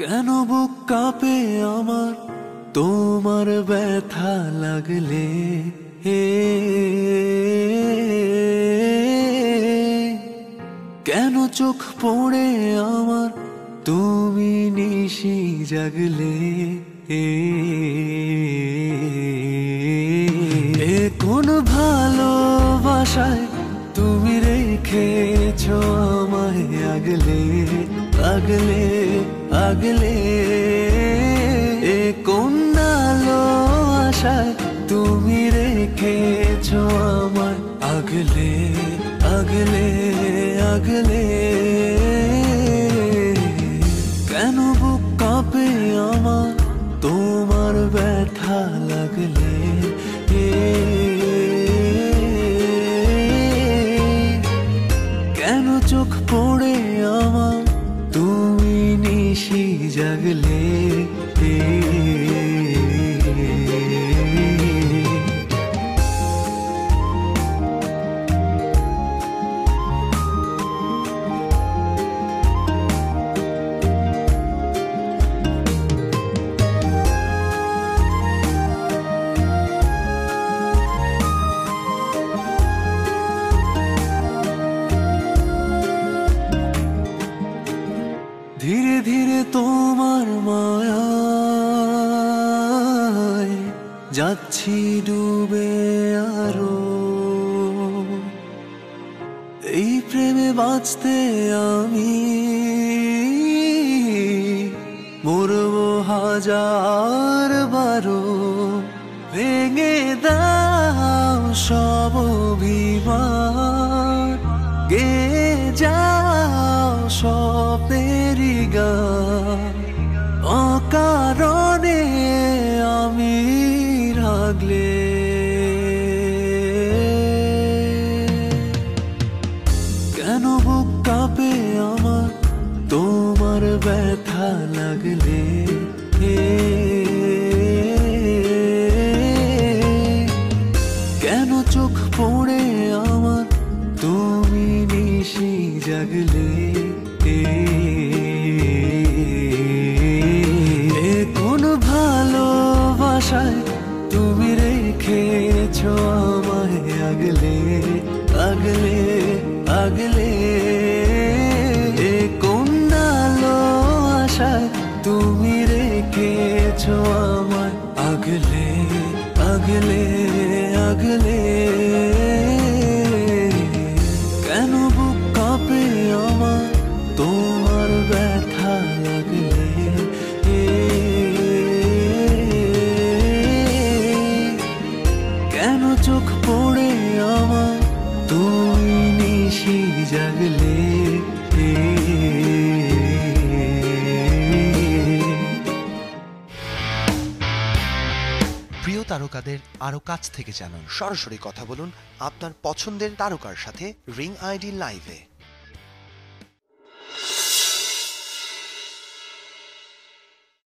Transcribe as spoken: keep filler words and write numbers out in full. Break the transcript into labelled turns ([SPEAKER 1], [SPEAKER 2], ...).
[SPEAKER 1] কেন বুক কাঁপে আমার তোমার ব্যথা লাগলে, হে কেন চোখ পড়ে আমার তুমি নিশি জাগলে, হে এ কোন ভালোবাসায় তুমি রেখেছো আমায় আগলে আগলে আগলে, এ কোন আলো আশায় তুমি রেখেছো আমায় আগলে আগলে আগলে। কেন বুক কাঁপে আমার তোমার ব্যথা লাগলে, কেন চোখ পড়ে আমার তুমি নিশি জাগলে, ধীরে ধীরে তোমার মায়ায় যাচ্ছি ডুবে আরো, এই প্রেমে বাঁচতে আমি মরবো হাজার বারো। ভেঙে দাও সব অভিমান, গে যাও স্বপ্নেরই গান, অকারণে আমি রাগলে। কেন বুক কাঁপে আমার তোমার ব্যথা লাগলে, কেন চোখ পড়ে আমার তুমি নিশি জাগলে, এ কোন ভালোবাসায় তুমি রেখেছো আমায় আগলে আগলে আগলে, এ কোন আলো আশায় তুমি রেখেছো আমায় আগলে আগলে আগলে। কেন বুক কাঁপে আমার তোমার ব্যথা লাগলে, কেন চোখ পড়ে আমার তুমি নিশি জাগলে।
[SPEAKER 2] প্রিয় তারকাদের আরো কাছ থেকে জানুন, সরাসরি কথা বলুন আপনার পছন্দের তারকার সাথে রিং আইডি লাইভে।